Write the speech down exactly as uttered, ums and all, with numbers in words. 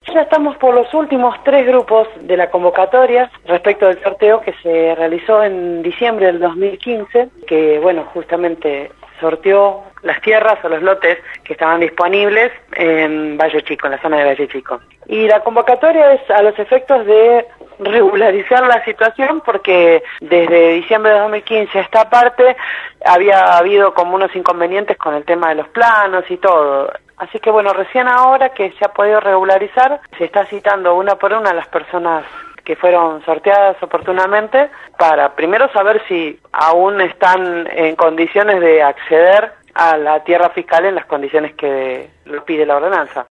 Ya estamos por los últimos tres grupos de la convocatoria respecto del sorteo que se realizó en diciembre del dos mil quince, que bueno, justamente sorteó las tierras o los lotes que estaban disponibles en Valle Chico, en la zona de Valle Chico. Y la convocatoria es a los efectos de regularizar la situación, porque desde diciembre de dos mil quince a esta parte había habido como unos inconvenientes con el tema de los planos y todo. Así que bueno, recién ahora que se ha podido regularizar, se está citando una por una a las personas que fueron sorteadas oportunamente para primero saber si aún están en condiciones de acceder a la tierra fiscal en las condiciones que lo pide la ordenanza.